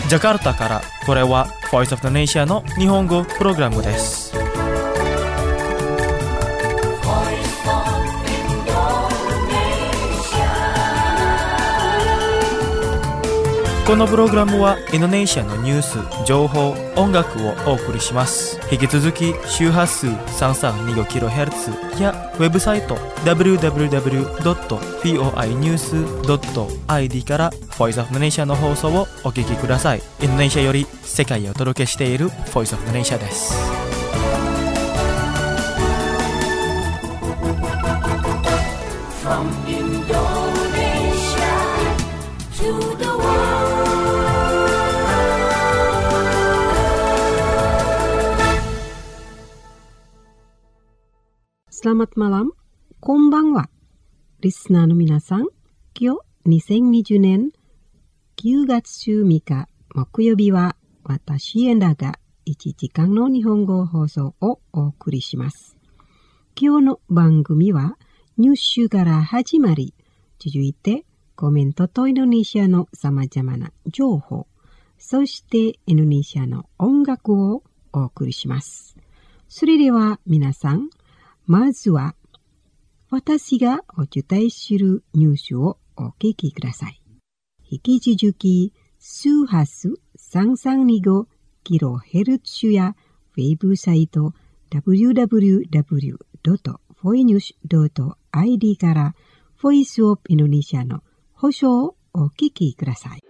ジャカルタからこれは Voice of the Nation の日本語プログラムです。このプログラムはインドネシアのニュース、情報、音楽をお送りします。引き続き周波数 3325kHz やウェブサイト www.voinews.id から Voice of the Nation の放送をお聞きください。インドネシアより世界へお届けしている Voice of the Nation です。From Indonesia to the Selamat malam, こんばんは。リスナーの皆さん、今日2020年9月3日木曜日は私エンダが1時間の日本語放送をお送りします。今日の番組はニュースから始まり、続いてコメントとインドネシアの様々な情報、そしてインドネシアの音楽をお送りします。それでは皆さん、まずは私がお伝えするニュースをお聞きください。引き続き周波数 3325kHz やウェブサイト www.voinews.id からボイスオブインドネシアの放送をお聞きください。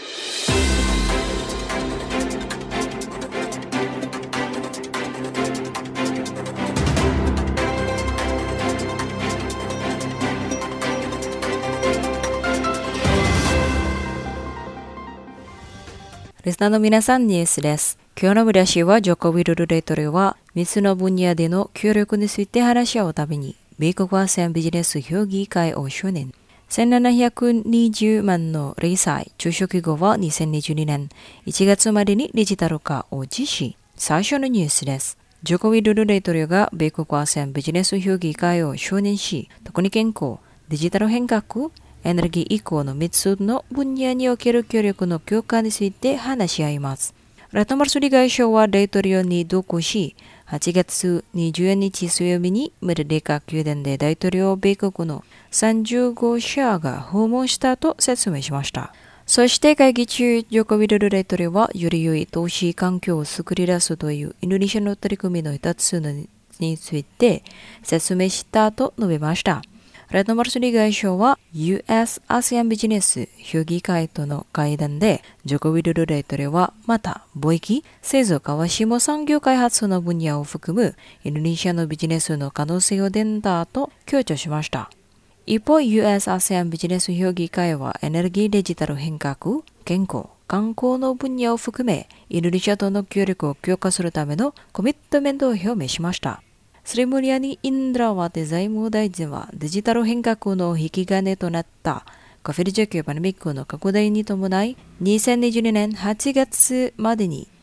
リスナーの皆さん、ニュースです。今日の見出しは、ジョコ・ウィドル大統領は、3つの分野での協力について話し合うために、米国ASEANビジネス評議会を承認。1720万の零細中小企業は2022年1月までにデジタル化を実施。最初のニュースです。ジョコ・ウィドル大統領が米国ASEANビジネス評議会を承認し、特に健康、デジタル変革、エネルギー移行の3つの分野における協力の強化について話し合います。ラトマルスリ外相は大統領に同行し、8月20日水曜日にメルデカ宮殿で大統領米国の30号車が訪問したと説明しました。そして会議中、ジョコ・ウィドル大統領はより良い投資環境を作り出すというインドネシアの取り組みの一つについて説明したと述べました。ラトマルスリ外相は US-ASEAN ビジネス評議会との会談で、ジョコ・ウィドル大統領はまた貿易、製造化は下産業開発の分野を含むインドネシアのビジネスの可能性を伝だと強調しました。一方、US-ASEAN ビジネス評議会はエネルギーデジタル変革、健康、観光の分野を含め、インドネシアとの協力を強化するためのコミットメントを表明しました。スリムリアニ・インドラワテ財務大臣はデジタル変革の引き金となったコフィル需給パンデミックの拡大に伴い、2022年8月までに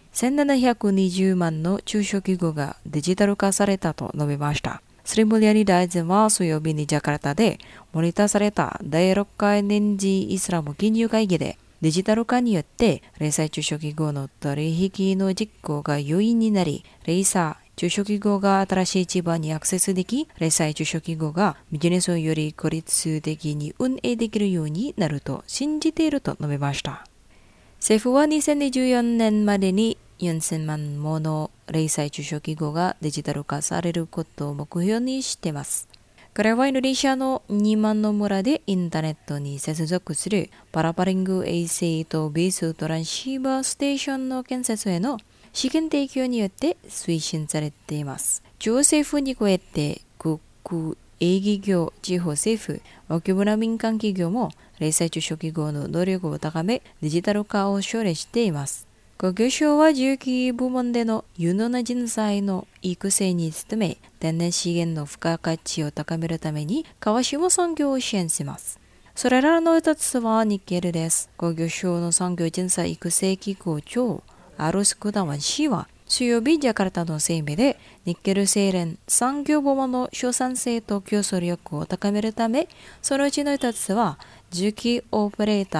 1720万の中小企業がデジタル化されたと述べました。スリムリアニ大臣は水曜日にジャカルタでモニターされた第6回年次イスラム金融会議で、デジタル化によって零細中小企業の取引の実行が容易になり、零細中小企業が新しい市場にアクセスでき、零細中小企業がビジネスをより効率的に運営できるようになると信じていると述べました。政府は2024年までに4000万もの零細中小企業がデジタル化されることを目標にしています。これはインドネシアの2万の村でインターネットに接続するパラパリング衛星とベーストランシーバーステーションの建設への資金提供によって推進されています。中央政府に加えて国営企業、地方政府、大規模な民間企業も零細中小企業の能力を高め、デジタル化を奨励しています。国交省は重機部門での有能な人材の育成に努め、天然資源の付加価値を高めるために川下産業を支援します。それらの一つはニッケルです。国交省の産業人材育成機構長アロス・クダワン氏は水曜日ジャカルタの声明で、ニッケル精錬産業部門の生産性と競争力を高めるため、そのうちの一つは重機オペレーター、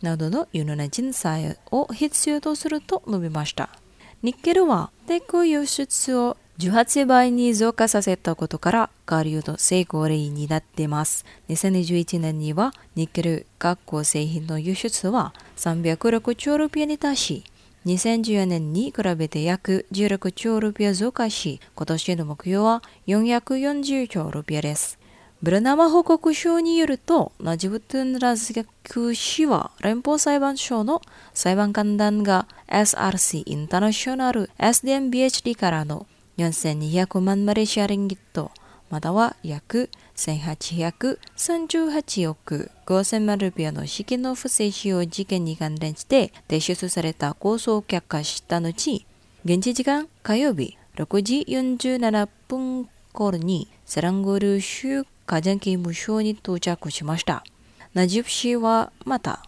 などの有能な人材を必要とすると述べました。ニッケルは鉄輸出を18倍に増加させたことから下流の成功例になっています。2021年にはニッケル加工製品の輸出は306兆ルピアに達し、2014年に比べて約16兆ルピア増加し、今年の目標は440兆ルピアです。ブルナマ報告書によると、ナジブトゥンラズク氏は連邦裁判所の裁判官団が SRC インターナショナル SDMBHD からの4200万マレーシアリンギット、または約1838億5000万ルピアの資金の不正使用事件に関連して提出された控訴を却下した後、現地時間火曜日6時47分頃にセランゴル州家庭刑務所に到着しました。ナジブ氏はまた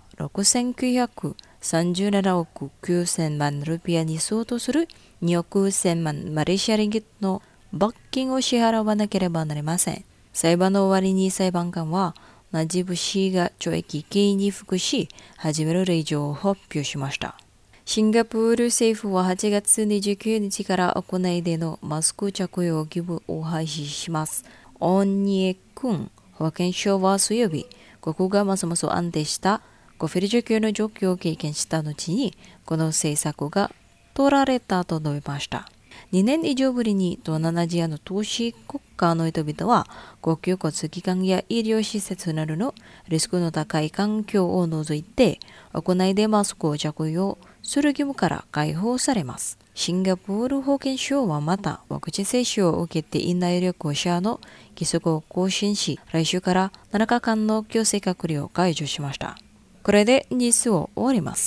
6937億9000万ルピアに相当する2億1000万マレーシアリンギットの罰金を支払わなければなりません。裁判の終わりに裁判官はナジブ氏が懲役刑に服し始める令状を発表しました。シンガポール政府は8月29日から屋内でのマスク着用義務を廃止します。オンニエ君保健省は水曜日、ここがますます安定したコフィル需給の状況を経験した後に、この政策が取られたと述べました。2年以上ぶりに東南アジアの都市国家の人々は公共交通機関や医療施設などのリスクの高い環境を除いて屋内でマスクを着用する義務から解放されます。シンガポール保健省はまたワクチン接種を受けていない旅行者の規則を更新し、来週から7日間の強制隔離を解除しました。これでニュースを終わります。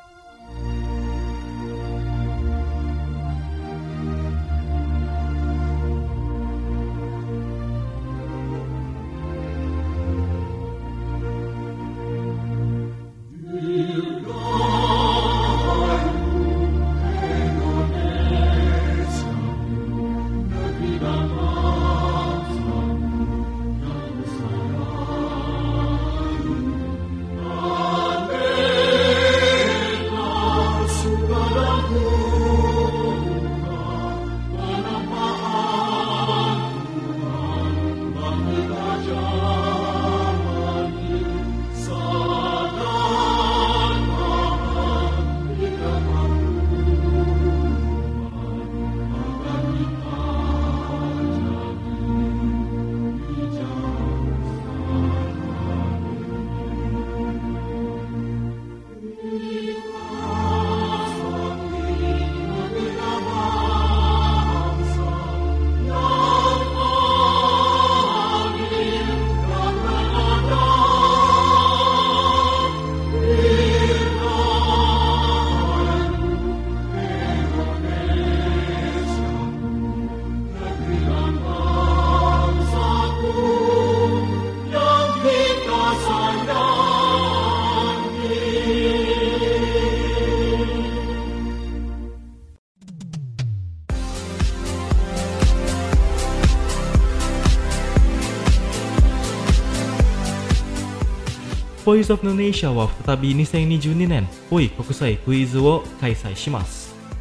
ボイスオブネーシャは再び2022年ボイ国際クイズを開催します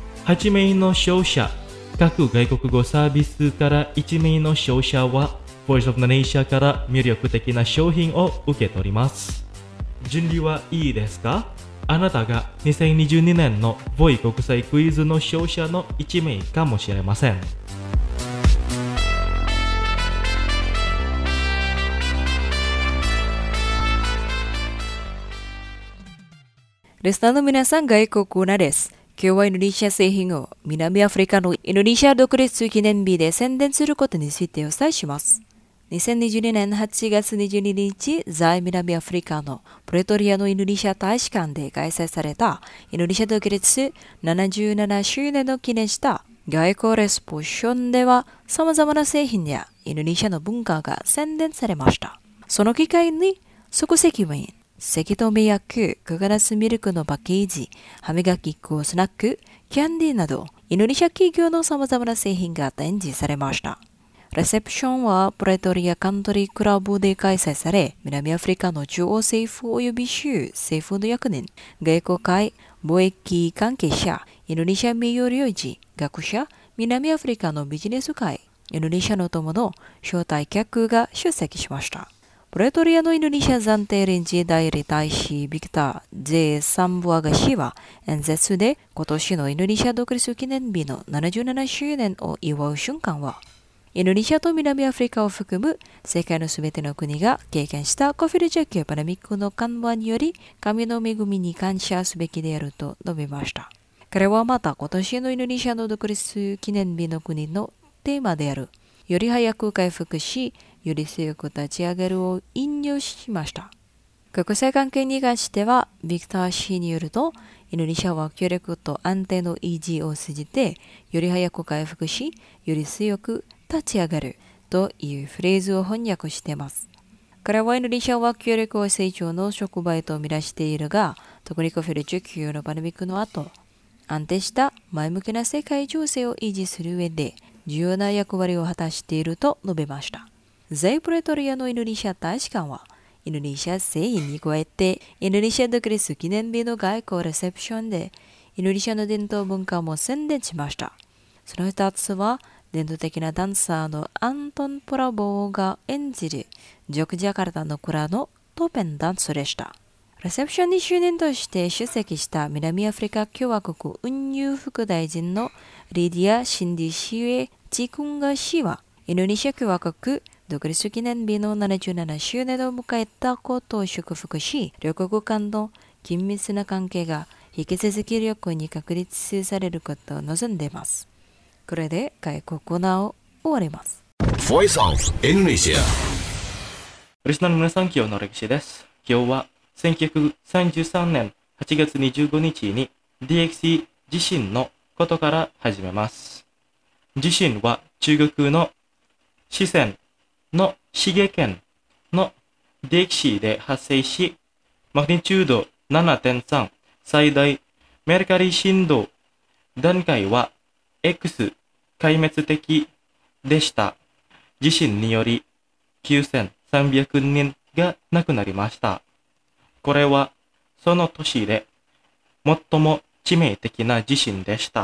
。8名の勝者、各外国語サービスから1名の勝者はボイスオブネーシャから魅力的な商品を受け取ります。準備はいいですか？あなたが2022年のボイ国際クイズの勝者の1名かもしれません。 リスナーの皆さん、外国コーナーです。今日はインドネシア製品を南アフリカのインドネシア独立記念日で宣伝することについてお伝えします。2022年8月22日、在南アフリカのプレトリアのインドネシア大使館で開催されたインドネシア独立77周年を記念した外交レスポーションでは様々な製品やインドネシアの文化が宣伝されました。その機会に即席ワイン、せき止め薬、ココナッツミルクのパッケージ、歯磨き粉、スナック、キャンディーなど、インドネシア企業の様々な製品が展示されました。 レセプションはプレトリアカントリークラブで開催され、南アフリカの中央政府及び州政府の役人、外交界、貿易関係者、インドネシア名誉領事、学者、南アフリカのビジネス界、インドネシアの友の招待客が出席しました。プレトリアのインドネシア暫定臨時代理大使ビクター・J・サンブアガ氏は演説で今年のインドネシア独立記念日の77周年を祝う瞬間は、インドネシアと南アフリカを含む世界のすべての国が経験したコフィルジャキューパナミックの緩和により神の恵みに感謝すべきであると述べました。彼はまた今年のインドネシアの独立記念日の国のテーマであるより早く回復し、より強く立ち上げるを引用しました。国際関係に関しては、ビクター氏によると、インドネシアは協力と安定の維持を通じて、より早く回復し、より強く立ち上がるというフレーズを翻訳しています。彼はインドネシアは協力を成長の触媒と見出しているが、特にコフィル19のパンデミックの後、安定した前向きな世界情勢を維持する上で、重要な役割を果たしていると述べました。在プレトリアのインドネシア大使館は、インドネシア製品に加えて、インドネシア独立記念日の外交レセプションで、インドネシアの伝統文化も宣伝しました。その一つは、伝統的なダンサーのアントン・プラボーが演じるジョクジャカルタの蔵のトーペンダンスでした。レセプションに就任として出席した南アフリカ共和国運輸副大臣のリディア・シンディシウェ・チクンガ氏は、インドネシア共和国独立記念日の77周年を迎えたことを祝福し、両国間の緊密な関係が引き続き力に確立されることを望んでいます。これで外国コーナーを終わります。 Voice of Indonesia。 リスナーの皆さん、今日の歴史です。今日は1933年8月25日に DXC 地震のことから始めます。地震は中国の四川の滋賀県の DXC で発生し、マグニチュード 7.3 最大メルカリ振動段階は X 壊滅的でした。地震により9300人が亡くなりました。これはその年で最も致命的な地震でした。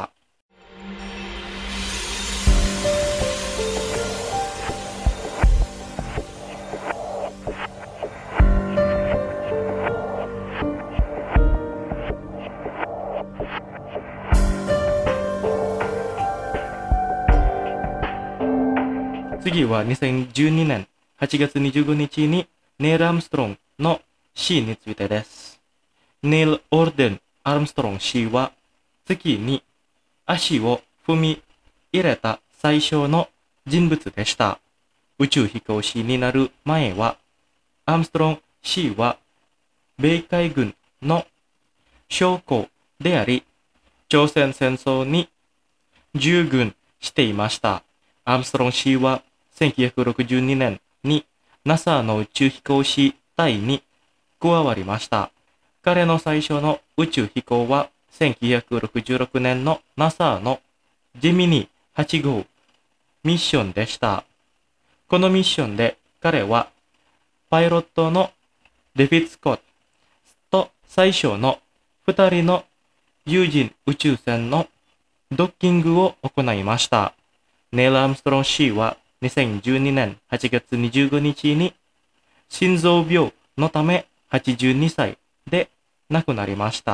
次は2012年8月25日にネイル・アームストロングの死についてです。ネイル・オーデン・アームストロング氏は月に足を踏み入れた最初の人物でした。宇宙飛行士になる前は、アームストロング氏は米海軍の将校であり、朝鮮戦争に従軍していました。アームストロング氏は1962年に NASA の宇宙飛行士隊に加わりました。彼の最初の宇宙飛行は1966年の NASA のジェミニ8号ミッションでした。このミッションで彼はパイロットのデフィッツ・スコットと最初の2人の有人宇宙船のドッキングを行いました。ネイル・アームストロング氏は2012年8月25日に心臓病のため82歳で亡くなりました。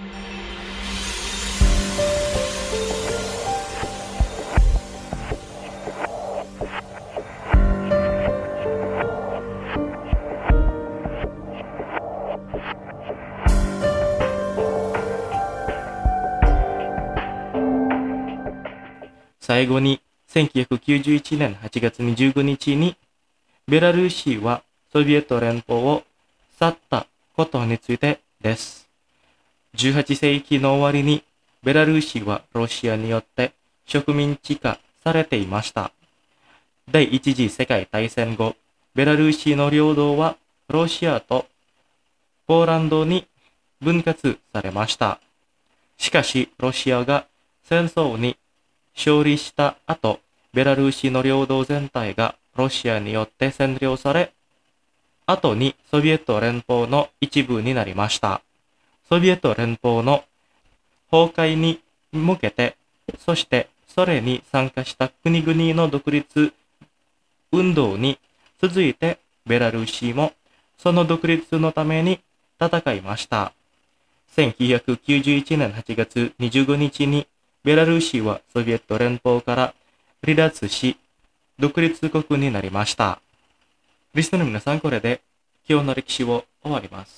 最後に1991年8月25日にベラルーシはソビエト連邦を去ったことについてです。18世紀の終わりにベラルーシはロシアによって植民地化されていました。第一次世界大戦後、ベラルーシの領土はロシアとポーランドに分割されました。しかしロシアが戦争に勝利した後、 ベラルーシの領土全体がロシアによって占領され、後にソビエト連邦の一部になりました。ソビエト連邦の崩壊に向けて、そしてそれに参加した国々の独立運動に続いて、ベラルーシもその独立のために戦いました。1991年8月25日にベラルーシはソビエト連邦から離脱し、独立国になりました。リスナーの皆さん、これで今日の歴史を終わります。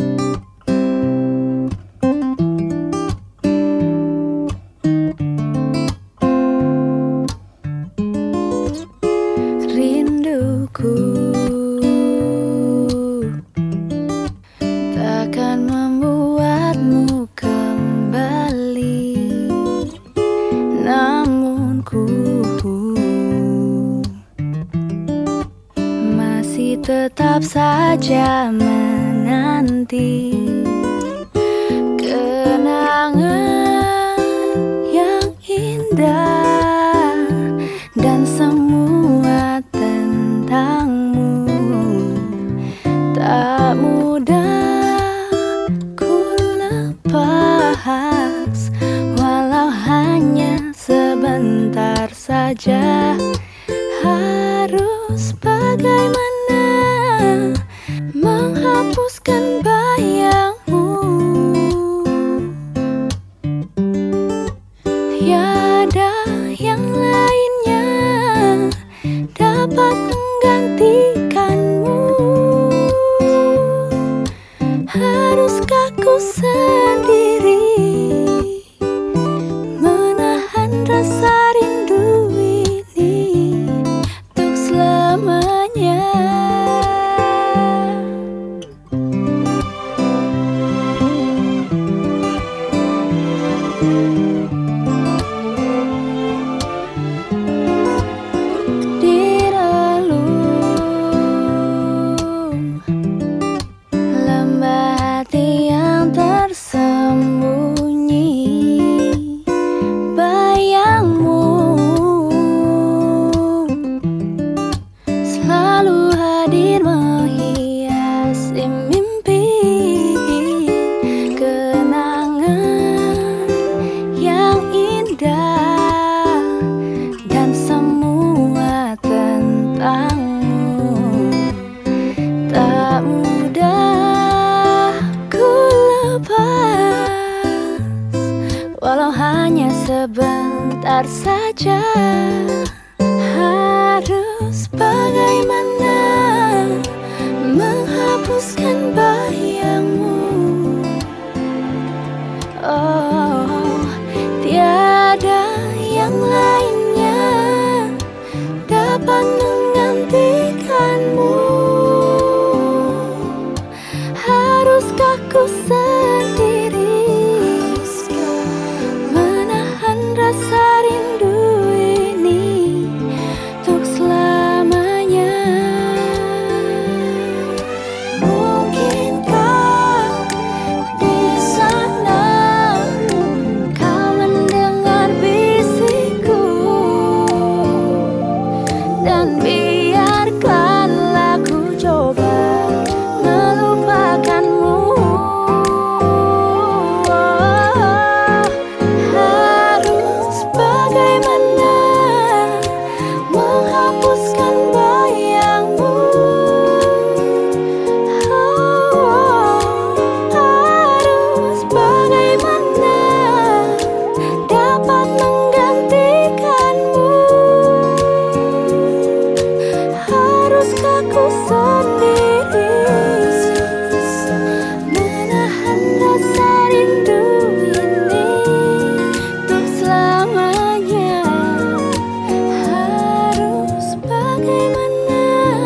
Takkan membuatmu kembali, namun ku masih tetap saja menanti kenangan yang indah dan semua tentangmu. Tak mudah ku lepas, walau hanya sebentar saja. Harus bagaimana menghapuskan bayangmu. Tiada yang lainnya dapat menggantikanmu. Haruskah ku sendiri menahan rasa rindu ini untuk selamanya? Di relung lembah hati yang tersembunyi, bayangmu selalu hadir menghiasi mimpi. Kenangan yang indah dan semua tentangmu. Tak mudah ku lepas, walau hanya sebentar saja. Harus bagaimana menghapuskan bayangmu. Oh, tiada yang lainnya dapat menggantikanmu. Haruskah ku sendiri menahan rasa rindu ini untuk selamanya? Mungkinkah di sana kau mendengar bisikku, dan biarkanlah ku coba melupakanmu. Harus bagaimana menghapuskan bayangmu. Harus bagaimana dapat menggantikanmu. Haruskah ku sendiri menahan rasa rindu ini untuk selamanya? Harus bagaimana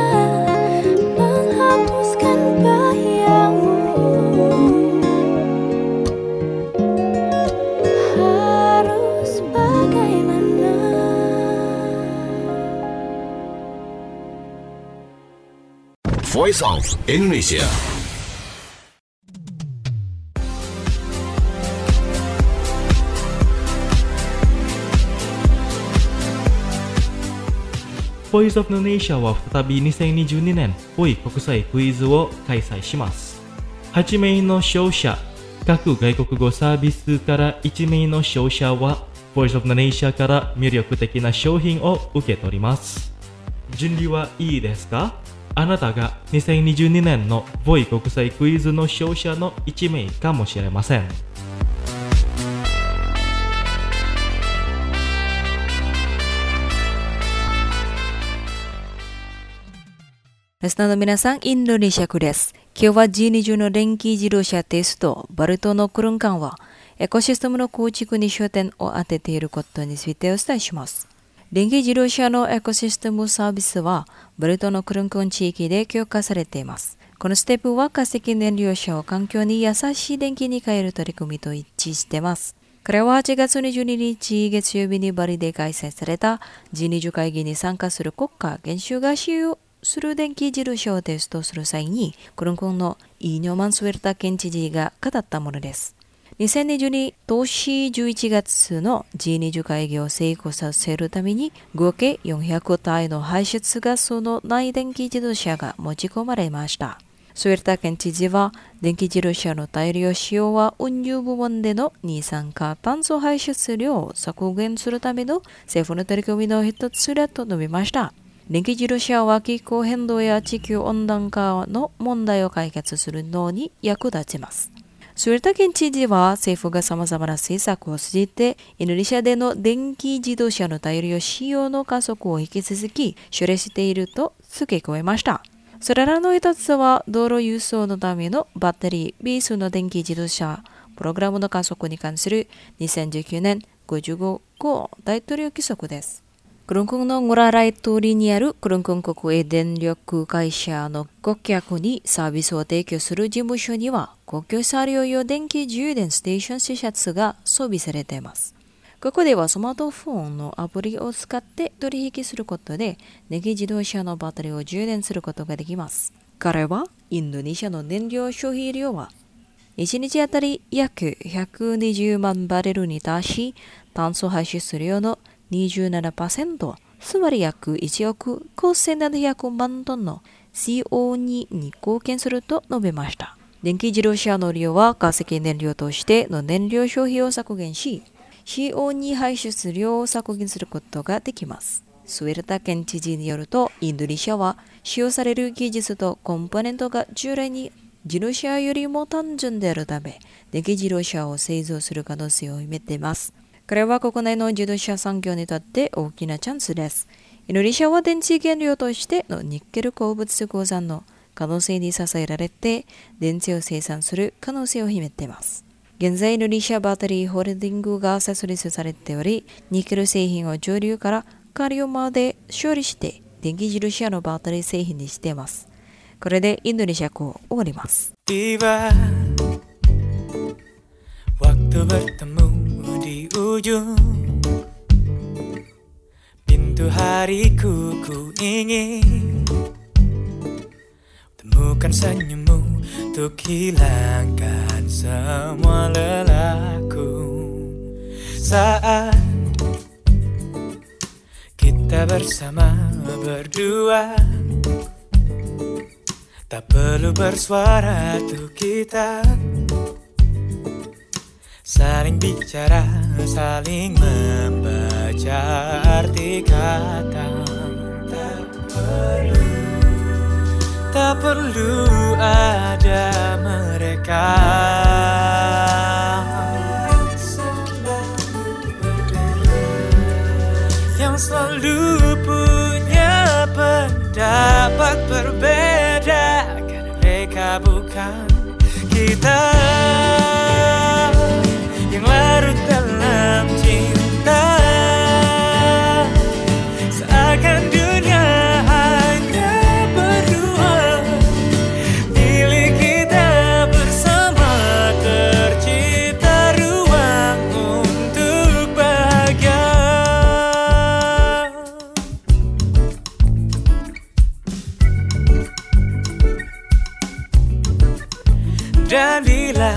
menghapuskan bayangmu. Harus bagaimana. Voice of Indonesia. ボイスオブインドネシアは再び2022年ポイ国際クイズを開催します。8名の勝者、各外国語サービスから1名の勝者はボイスオブインドネシアから魅力的な商品を受け取ります。準備はいいですか？あなたが2022年のボイ国際クイズの勝者の1名かもしれません。 リスナーの皆さん、インドネシア区です。今日は G20 の電気自動車テスト、バルトのクルン間は、エコシステムの構築に焦点を当てていることについてお伝えします。電気自動車のエコシステムサービスは、バルトのクルン間地域で強化されています。このステップは化石燃料車を環境に優しい電気に変える取り組みと一致しています。これは8月22日月曜日にバリで開催された G20 会議に参加する国家元首が使用する電気自動車をテストする際に、クルンコンのイーニョマンスウェルタ県知事が語ったものです。2022年11月の G20 会議を成功させるために、合計400体の排出ガスのない電気自動車が持ち込まれました。スウェルタ県知事は、電気自動車の大量使用は運輸部門での二酸化炭素排出量を削減するための政府の取り組みの一つだと述べました。電気自動車は気候変動や地球温暖化の問題を解決するのに役立ちます。スウェルタ県知事は政府が様々な政策を通じてインドネシアでの電気自動車の大量使用の加速を引き続き奨励していると付け加えました。それらの一つは道路輸送のためのバッテリーベースの電気自動車プログラムの加速に関する2019年55号大統領規則です。クルンコンのグラライ通りにあるクルンコン国営電力会社の顧客にサービスを提供する事務所には公共車両用電気充電ステーション施設が装備されています。ここではスマートフォンのアプリを使って取引することで電気自動車のバッテリーを充電することができます。彼はインドネシアの燃料消費量は1日あたり約120万バレルに達し、炭素排出量の27%、つまり約1億5700万トンの CO2 に貢献すると述べました。電気自動車の利用は化石燃料としての燃料消費を削減し、CO2 排出量を削減することができます。スウェルタ県知事によると、インドネシアは使用される技術とコンポーネントが従来に自動車よりも単純であるため、電気自動車を製造する可能性を秘めています。これは国内の自動車産業にとって大きなチャンスです。インドネシアは電池原料としてのニッケル鉱物鉱山の可能性に支えられて、電池を生産する可能性を秘めています。現在、インドネシアバッテリーホールディングが設立されており、ニッケル製品を上流から下流まで処理して、電気自動車のバッテリー製品にしています。これでインドネシア語を終わります。 Waktu bertemu di ujung pintu hariku, ku ingin temukan senyummu untuk hilangkan semua lelahku. Saat kita bersama berdua, tak perlu bersuara tuh kita saling bicara, saling membaca arti kata. Tak perlu ada mereka yang selalu punya pendapat berbeda, karena mereka bukan kita yang larut dalam cinta, seakan dunia hanya berdua, milik kita bersama, tercipta ruang untuk bahagia. Dan bila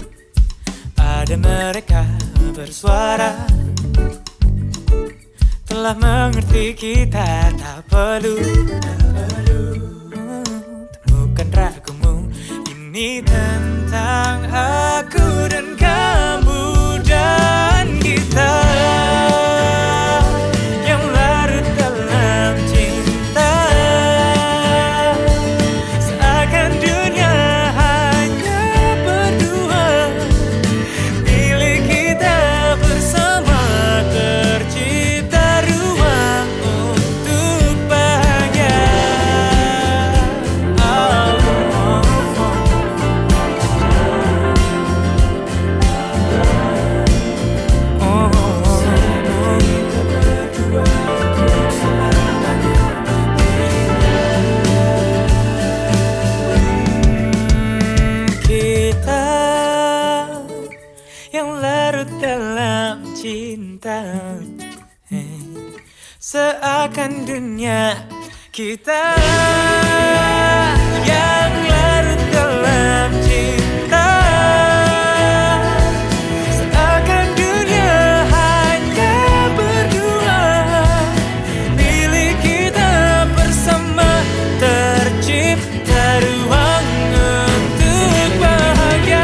ada mereka bersuara, telah mengerti kita tak perlu temukan ragumu. Ini tentang aku dan kamu dan kita yang larut dalam cinta. Seakan dunia hanya berdua, milik kita bersama, tercipta ruang untuk bahagia. Kita yang larut dalam cinta, seakan dunia kita yang larut dalam cinta. Seakan dunia hanya berdua, milik kita bersama, tercipta ruang untuk bahagia.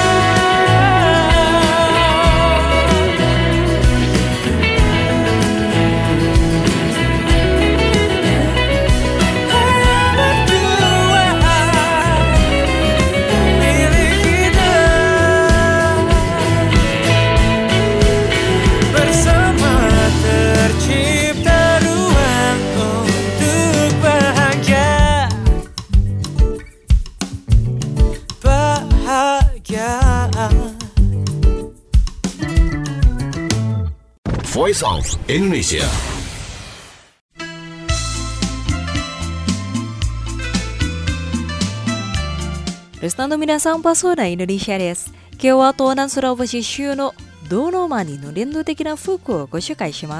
Voice of Indonesia. Listenerの皆さん、パソーダインドネシアです。今日は東南スラボシ州のドロマニの伝統的な服をご紹介します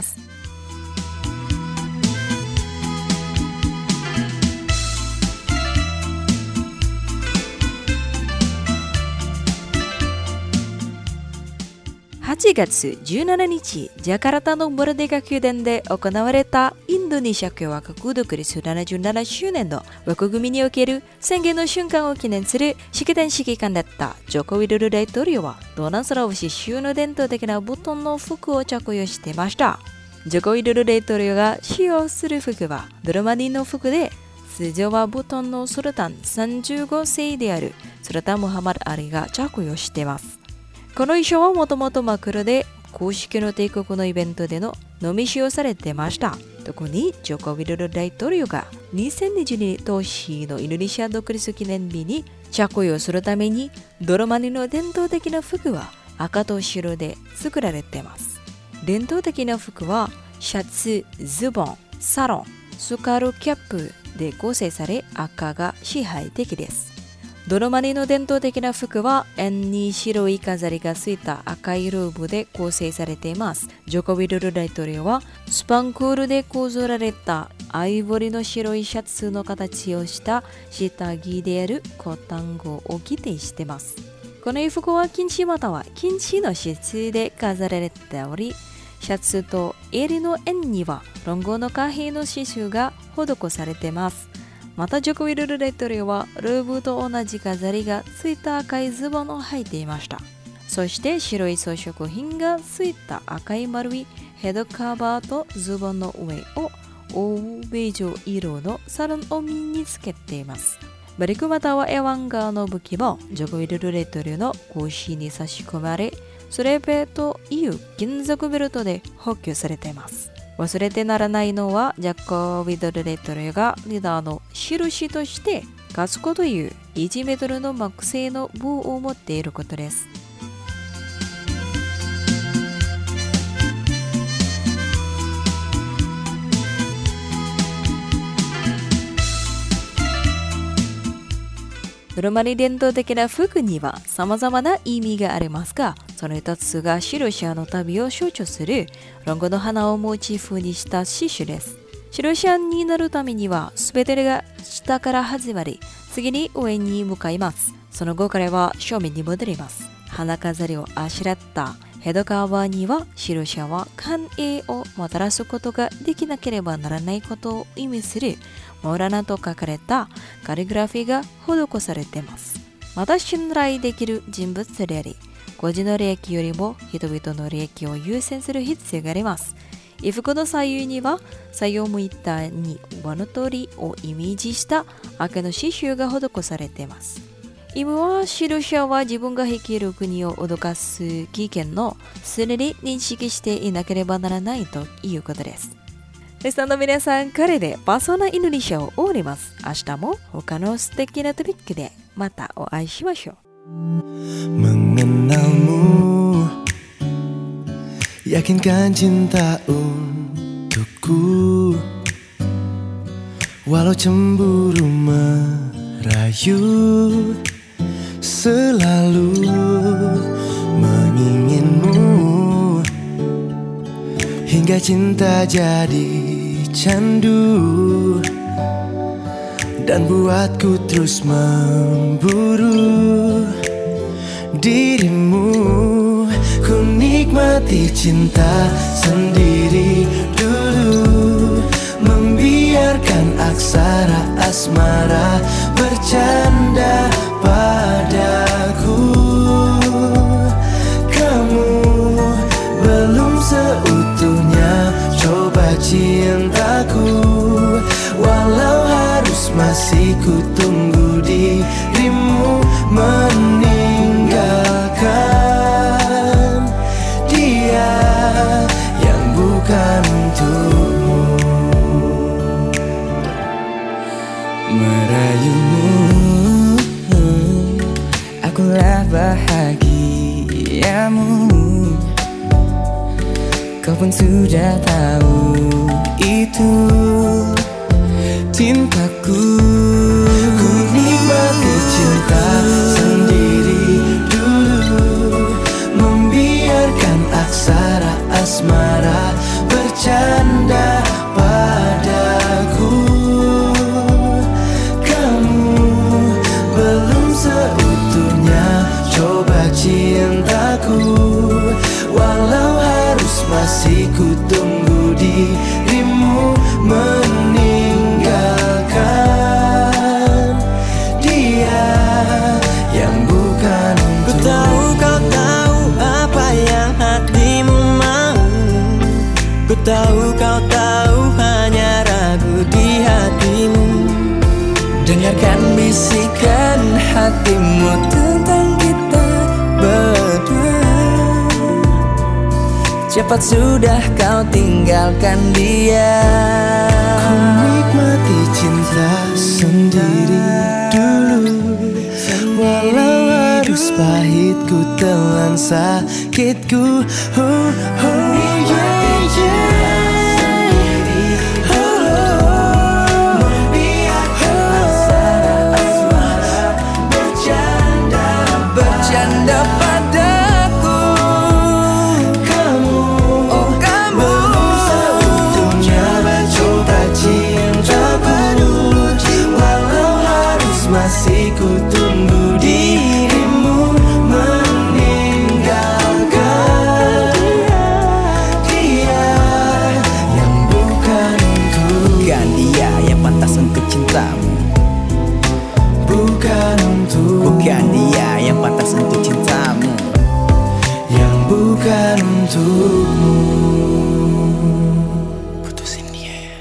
。8月17日、ジャカルタのモルデカ宮殿で行われたインドネシア共和国独立77周年の枠組みにおける宣言の瞬間を記念する式典指揮官だったジョコ・ウィドド大統領は、東南スラボシ州の伝統的なボタンの服を着用していました。ジョコ・ウィドド大統領が使用する服はドロマニの服で、通常はボタンのスルタン35世であるスルタン・ムハマド・アリが着用しています。この衣装はもともと真っ黒で、公式の帝国のイベントでの飲み使用されていました。特にジョコ・ウィドド大統領が2022年のインドネシア独立記念日に着用するために、ドロマニの伝統的な服は赤と白で作られています。伝統的な服はシャツ、ズボン、サロン、スカルキャップで構成され、赤が支配的です。ドロマニの伝統的な服は円に白い飾りがついた赤いローブで構成されています。ジョコ・ウィドド大統領はスパンクールで構造られたアイボリの白いシャツの形をした下着であるコタンゴを着てしています。この衣服は金糸または金糸の質で飾られており、シャツと襟の円にはロンゴの貨幣の刺繍が施されています。またジョコ・ウィドド大統領はルーブと同じ飾りがついた赤いズボンを履いていました。そして白い装飾品がついた赤い丸いヘッドカバーとズボンの上を欧米上色のサロンを身につけています。バリクまたはエワンガーの武器もジョコ・ウィドド大統領の腰に差し込まれ、スレペという金属ベルトで補給されています。忘れてならないのは、ジャコ・ウィドド大統領がリーダーの印としてガスコという1メートルの木製の棒を持っていることです。ドロマニ伝統的な服には様々な意味がありますが、その一つがシロシアの旅を象徴するロンゴの花をモチーフにした刺繍です。シロシアになるためには全てが下から始まり、次に上に向かいます。その後彼は正面に戻ります。花飾りをあしらった江戸川には指導者は繁栄をもたらすことができなければならないことを意味するモラナと書かれたカリグラフィーが施されています。また信頼できる人物であり、個人の利益よりも人々の利益を優先する必要があります。衣服の左右には左右向いたに輪の鳥をイメージした赤の刺繍が施されています。意味は指導者は自分が率いる国を脅かす危険の常に認識していなければならないということです。リスナーの皆さん、これでパーソナインドネシアを終わります。明日も他の素敵なトピックでまたお会いしましょう。 Mengenalmu, yakinkan cinta untukku, walau cemburu merayu, selalu menginginmu, hingga cinta jadi candu dan buatku terus memburu dirimu. Ku nikmati cinta sendiri dulu, membiarkan aksara asmara bercanda padaku. Kamu belum seutuhnya coba cintaku, walau harus masih ku tunggu dirimu meninggalkan dia yang bukan untukmu. Merayumu, akulah bahagiamu. Kau pun sudah tahu itu cintaku. Ku nikmati cinta sendiri dulu, membiarkan aksara asmara bercanda padaku. Kamu belum seutuhnya coba cintaku, walau harus masih ku tunggu dirimu meninggalkan dia yang bukan untukmu. Ku tahu kau tahu apa yang hatimu mau, ku tahu kau tahu hanya ragu di hatimu. Dengarkan bisikan hatimu tentang kita berdua. Cepat sudah kau tinggalkan dia. Ku nikmati cinta sendiri dulu, walau harus pahit ku telan sakitku. Bercanda padaku. Kamu belum seutuhnya coba cintaku, walau harus masih ku tunggu dirimu meninggalkan dia yang bukan untukmu. Bukan dia yang pantas untuk cintamu, bukan untuk. Bukan dia yang pantas untuk cintamu, yang bukan untukmu. Putusin dia ya.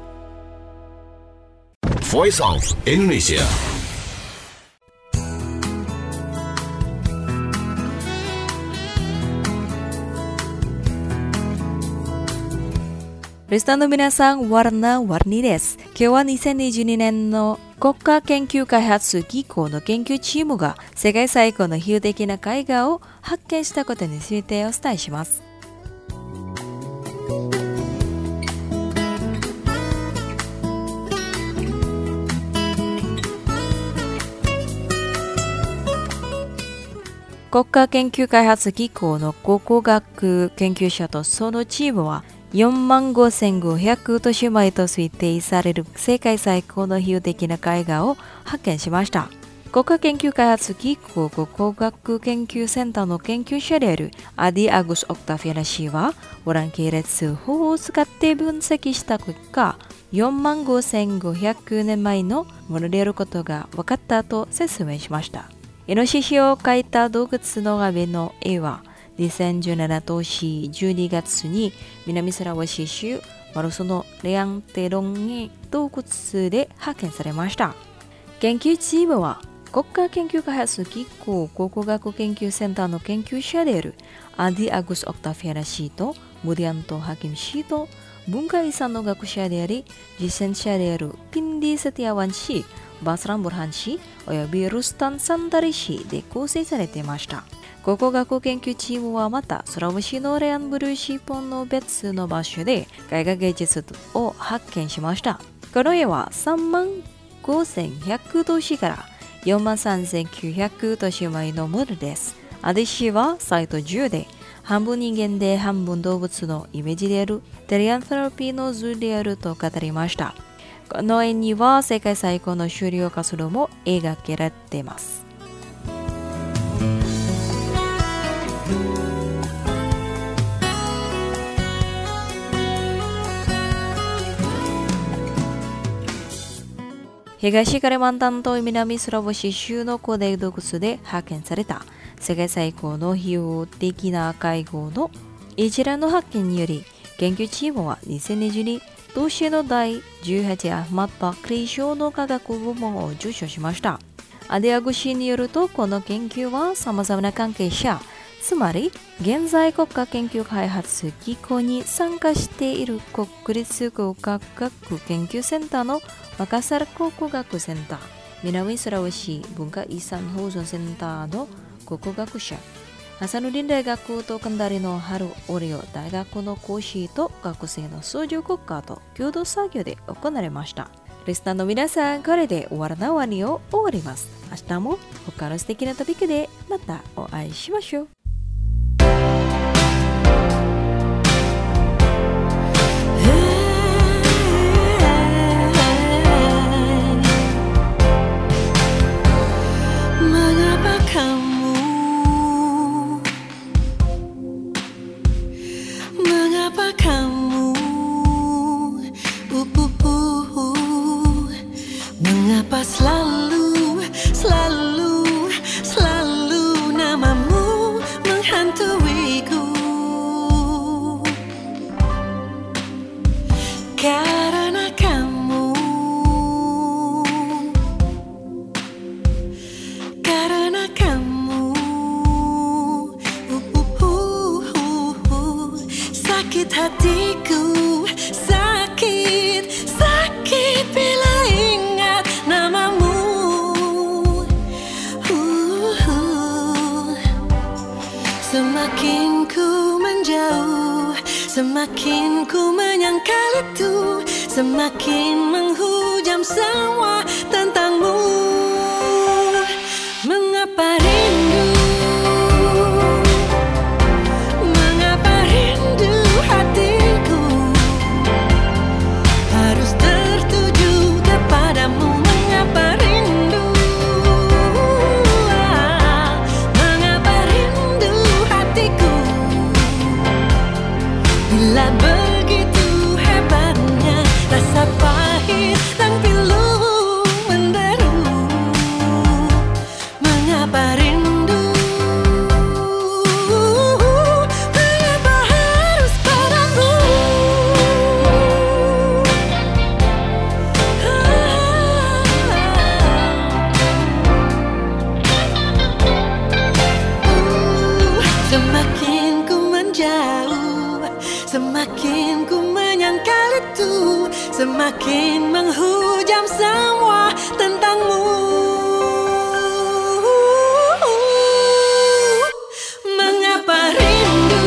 Voice of Indonesia. Listenerの皆さん、warna-warniです。今日は2022年の国家研究開発機構の研究チームが世界最古の比喩的な絵画を発見したことについてお伝えします。国家研究開発機構の考古学研究者とそのチームは45,500都市前と推定される世界最高の比喩的な絵画を発見しました。 国家研究開発機構工学研究センターの研究者であるアディ・アグス・オクタフィアナ氏はウラン系列法を使って分析した結果、45,500年前のものであることが分かったと説明しました。イノシシを描いた動物の壁の絵は2017年12月に南スラワシ州マルソのレアンテロンに洞窟で発見されました。研究チームは国家研究開発機構考古学研究センターの研究者であるアディ・アグス・オクタフィアナ氏とムディアント・ハキム氏と文化遺産の学者であり実践者であるピンディ・セティアワン氏、バスラン・ブルハン氏およびルスタン・サンダリ氏で構成されていました。考古学研究チームはまたスラブ市のレアンブルーシーポンの別の場所で絵画芸術を発見しました。この絵は35,100都市から43,900都市前のものです。アディ氏はサイト10で半分人間で半分動物のイメージであるテリアントロピーの図であると語りました。この絵には世界最高の狩猟活動も描けられています。東カリマンタン島南スラボシ州の古代洞窟で発見された世界最高の費用的な会合の一覧の発見により、研究チームは2022同市の第18アフマット・バックリー賞の科学部門を受賞しました。アディアグ氏によると、この研究は様々な関係者、つまり現在国家研究開発機構に参加している国立工学学研究センターのマカサル考古学センター、南スラワシ文化遺産保存センターの考古学者、ハサヌディン大学とカンダリのハルオリオ大学の講師と学生の相乗国家と共同作業で行われました。リスナーの皆さん、これで終わらないワニを終わります。明日も他の素敵なトピックでまたお会いしましょう。 Mengapa selalu namamu menghantuiku? Karena kamu sakit hatiku, sakit bila ingat namamu. Semakin ku menjauh, semakin ku menyangkal itu, semakin menghujam semua tentangmu. Mengapa rindu? Mengapa rindu hatiku harus tertuju kepadamu? Mengapa rindu? Mengapa rindu hatiku bila begitu hebatnya rasa pahit dan pilu menderu? Mengapa rindu? Mengapa harus padamu? Semakin ku menjauh, semakin ku menyangkal itu, semakin menghujam semua tentangmu. Mengapa rindu?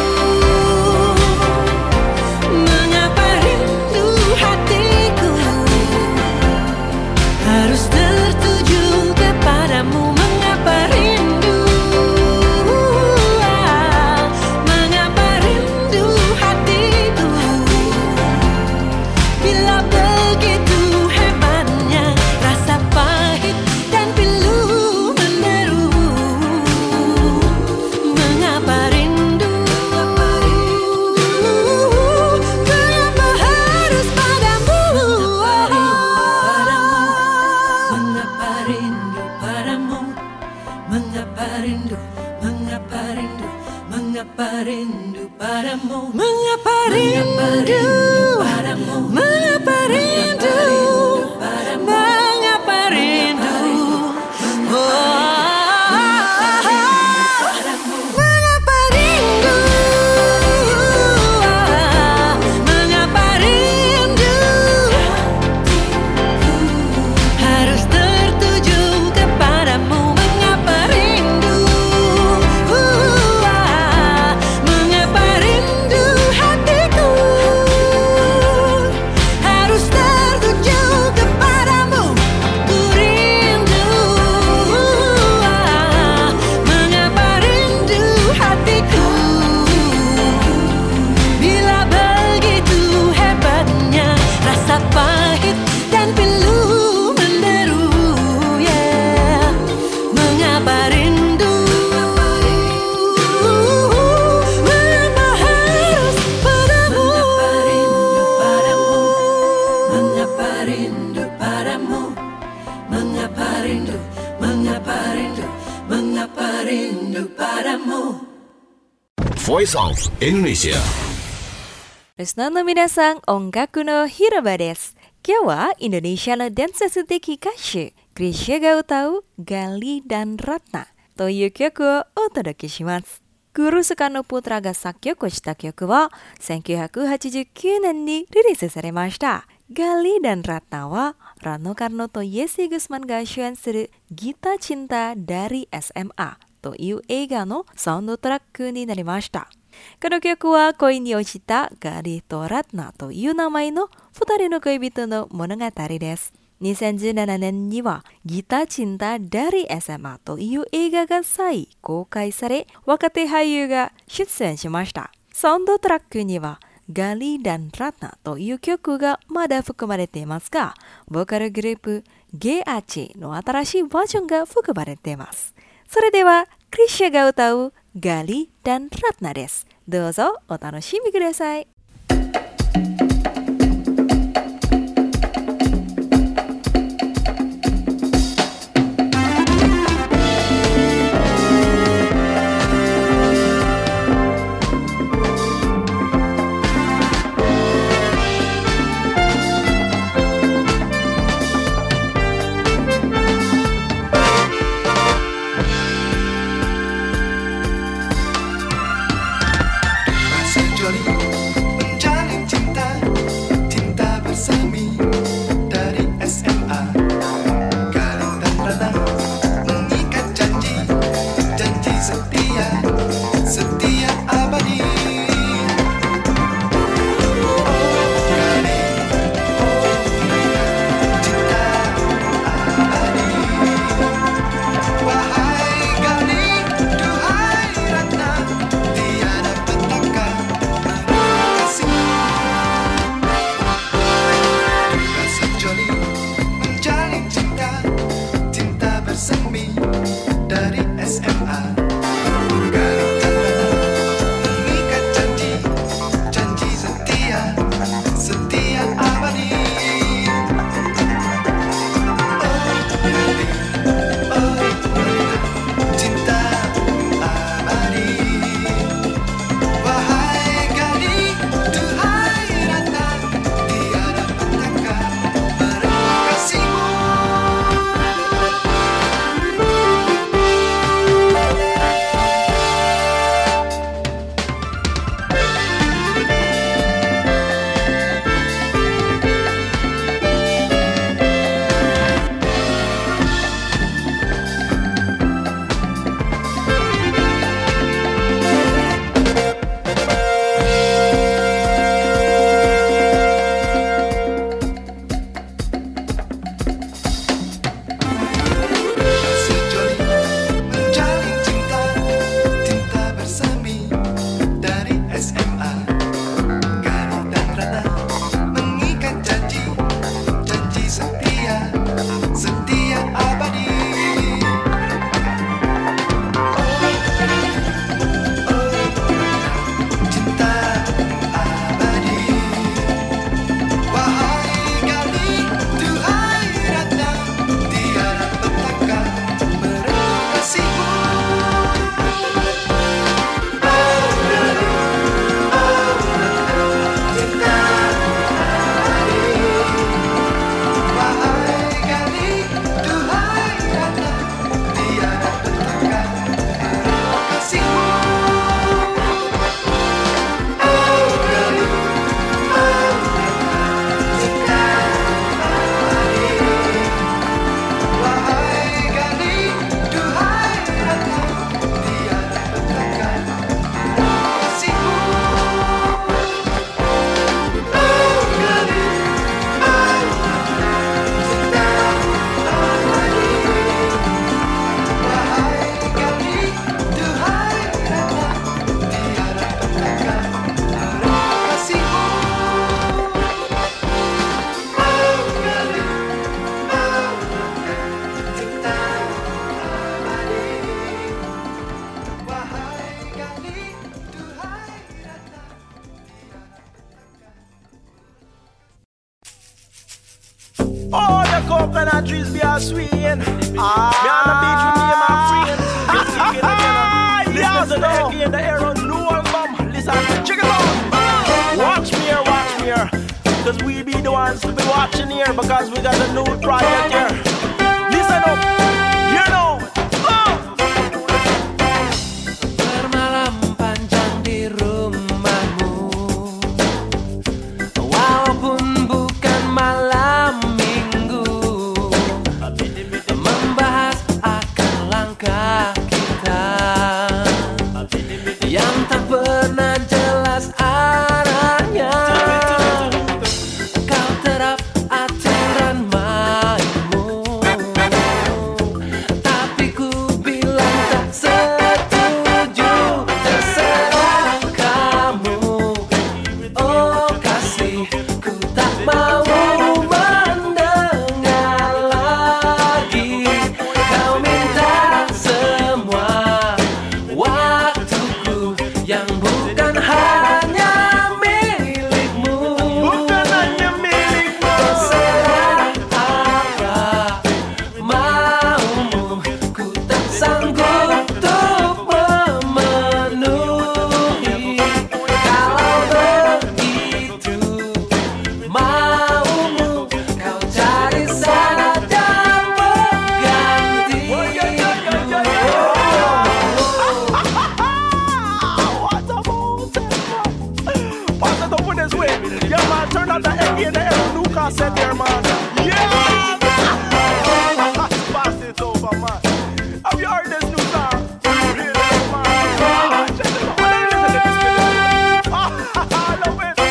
Mengapa rindu hatiku harus tertuju kepadamu? Mengapa rindu? Mengapa rindu hatiku bila begitu hebatnya rasa rindu padamu? Mengapa rindu padamu? Mengapa rindu? Mengapa rindu? Mengapa rindu? Mengapa rindu? Harus tertuju kepadamu. Mengapa rindu? Mengapa rindu hatiku? Harus tertuju kepadamu. Ku rindu. Mengapa rindu hatiku? Bila begitu hebatnya rasa pahit dan pilu menderu, yeah. Mengapa rindu? Mengapa harus padamu? Mengapa rindu padamu? Mengapa rindu? Mengapa rindu? Mengapa rindu padamu? Voice of Indonesia. リスナーの皆さん、音楽の広場です。今日はインドネシアの伝説的歌手、クリシェが歌うガリdan Ratnaという曲をお届けします。グルスカのプトラが作曲した曲は1989年にリリースされました。ガリdan Ratna はラノカルノとイエシー・グスマンが主演するギターチンタdari SMA という映画のサウンドトラックになりました。この曲は恋に落ちたガリとラトナという名前の2人の恋人の物語です。2017年にはギターチンタdari SMA という映画が再公開され、若手俳優が出演しました。サウンドトラックにはガリdan Ratnaという曲がまだ含まれていますが、ボーカルグループ GAC の新しいバージョンが含まれています。それではクリシャが歌うガリdan Ratnaです。どうぞお楽しみください。 Rasa jolly and our trees be a swing. Me on the beach with me and my friends. Listen to the Eggy and the Aaron new album. Listen, check it out. Watch me here. Cause we be the ones to be watching here. Because we got a new project here. Listen up, you know. Bermalam panjang di rumahmu, walaupun bukan malam minggu, membahas akan langkah kita yang tak pernah jelas arahnya. Kau terap aturan mainmu, tapi ku bilang tak setuju. Terserah kamu, oh kasih, ku tak mau mendengar lagi. Kau minta semua waktuku yang bukan hanya milikmu. Bukan hanya milikmu. Terserah apa maumu, ku tak sanggup untuk memenuhi. Kalau begitu maumu, kau cari saja penggantiku. What's up with this way? Yeah, man, turn out the Eggy and the Aaron new cassette there, man. Yeah! Pass it over, man. Have you heard this new song? Really, man. Check it out. Listen to this video. Love it.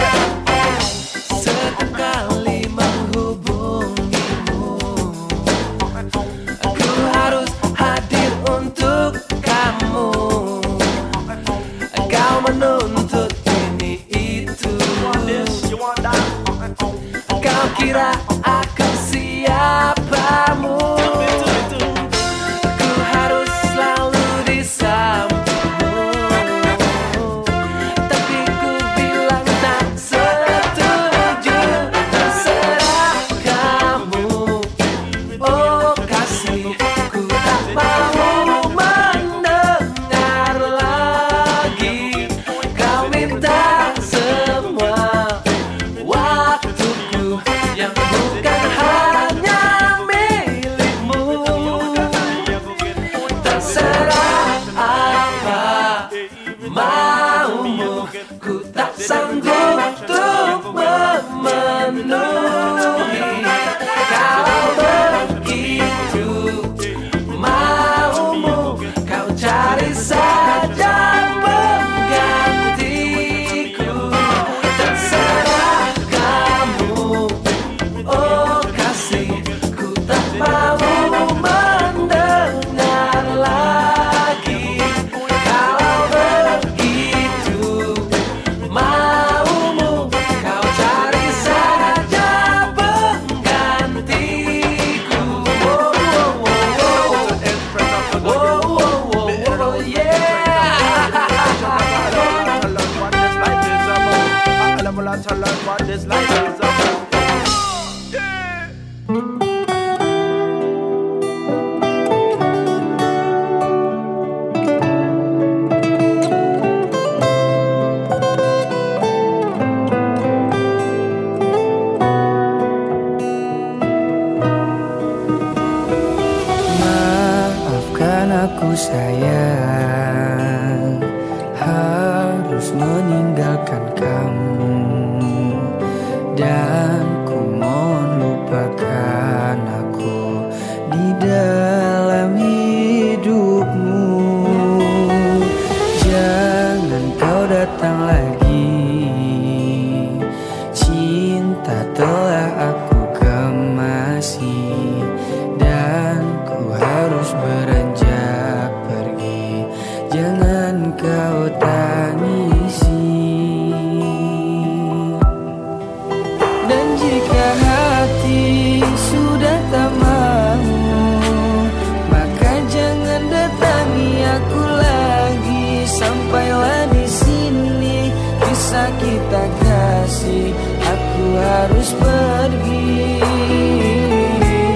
Setiap kali menghubungimu, aku harus hadir untuk kamu. Kau menuntut ini itu. You want that? Kau kira aku siapamu? Ku harus selalu di sampingmu, tapi ku bilang tak setuju. Terserah kamu, oh kasih, ku tak mau mendengar lagi. Kau minta semua waktuku yang bukan hanya milikmu. Terserah apa maumu, ku tak sanggup untuk memenuhi. Kalau begitu maumu, kau cari saja penggantiku. Terserah kamu, oh kasih, ku tak mau mendengar lagi. Kalau begitu maumu, kau cari saja penggantiku. To learn what this life is about. Yeah. Maafkan aku sayang, harus meninggalkan kamu. Dan ku mohon lupakan aku di dalam hidupmu. Jangan kau datang lagi, cinta telah aku kemasi. Dan ku harus beranjak pergi, jangan kau tangisi. Dan jika hati sudah tak mau, maka jangan datangi aku lagi. Sampailah di sini kisah kita kasih, aku harus pergi.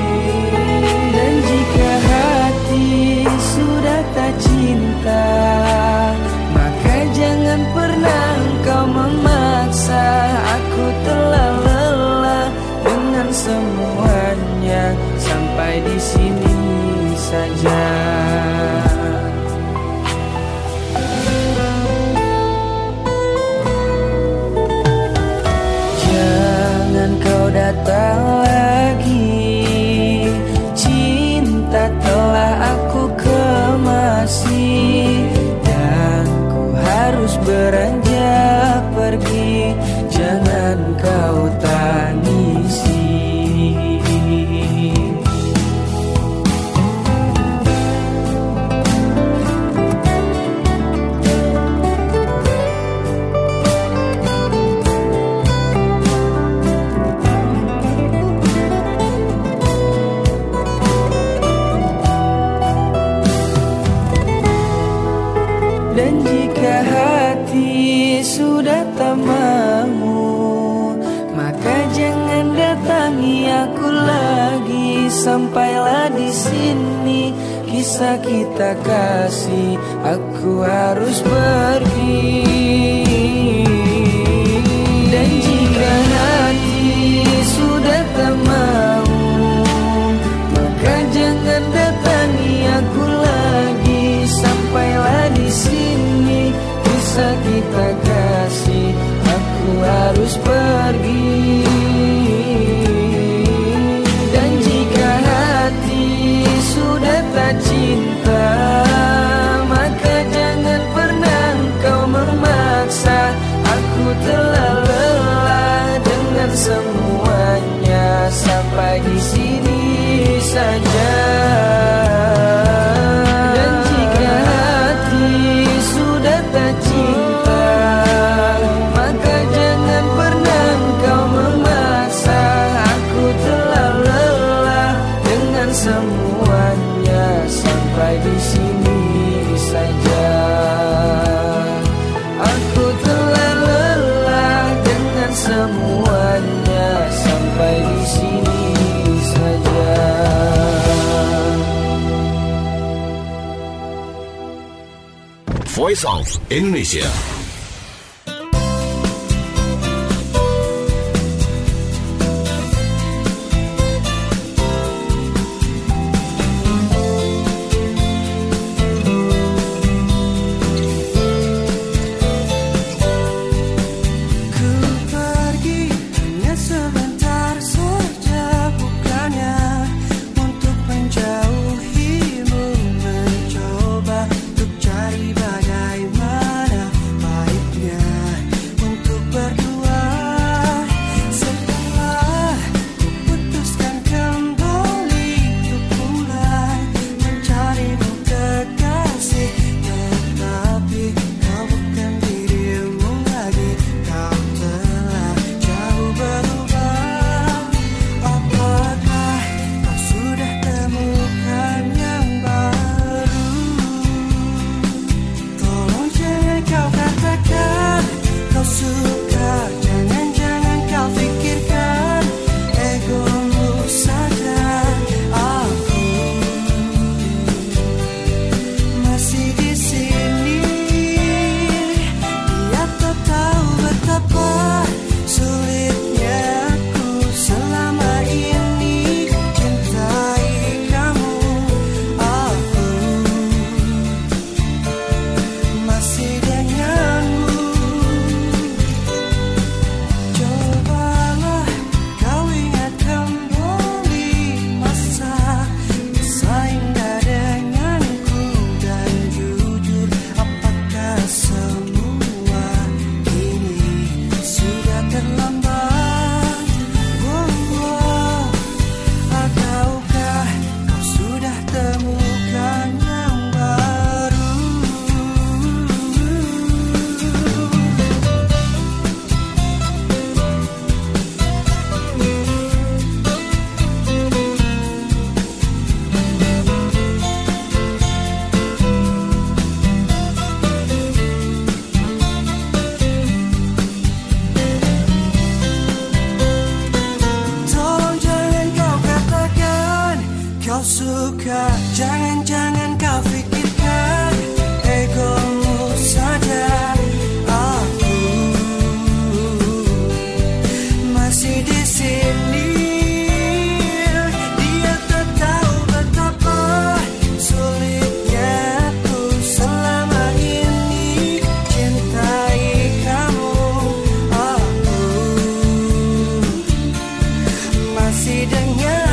datangi aku lagi. Sampailah di sini kisah kita kasih. Aku harus pergi. Dan jika hati sudah tak mau, maka jangan datangi aku lagi. Sampailah di sini kisah kita kasih. Aku harus pergi. Dan jika hati sudah tak cinta, maka jangan pernah engkau memaksa. Aku telah lelah dengan semuanya. Sampai di sini saja. Dan jika hati sudah tak cinta, maka jangan pernah engkau memaksa. Aku telah lelah dengan semuanya. Sampai di sini saja. Aku telah lelah dengan semuanya. Sampai di sini saja. Voice of Indonesia. Suka, jangan-jangan kau pikirkan egomu saja. Aku masih di sini. Dia tak tahu betapa sulitnya aku selama ini cintai kamu. Aku masih dengan